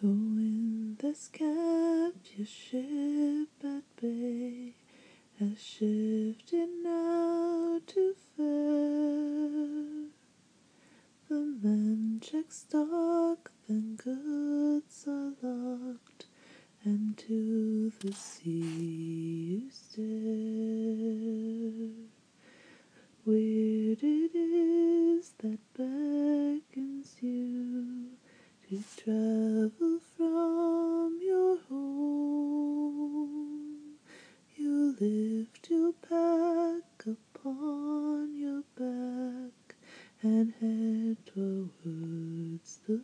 The wind that's kept your ship at bay has shifted now to fair. The men check stock, then goods are locked, and to the sea you stare. Weird it is that beckons you to travel from your home. You lift your pack upon your back and head towards the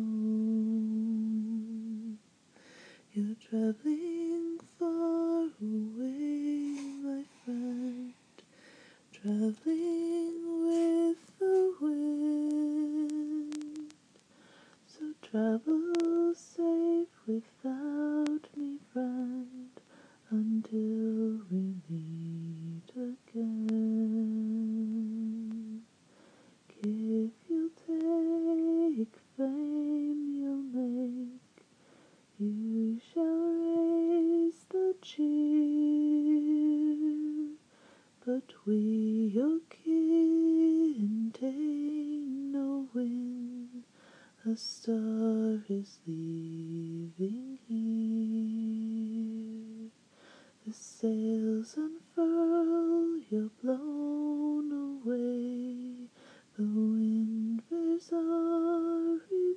foam. You're traveling far away, my friend, traveling with the wind. So travel safe without me, friend, until we meet again. If you take fame you'll make, you shall raise the cheer. But we, your kin, take no wind. A star is leaving here. The sails unfurl, you're blown away. The wind bears our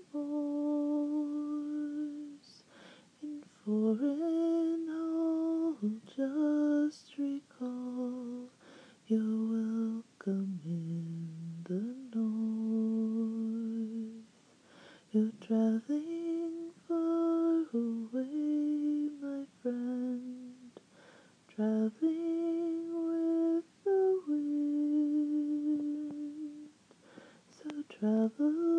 remorse. In foreign hall, just recall you're welcome in the north. You're traveling far away, my friend, traveling with the wind. So travel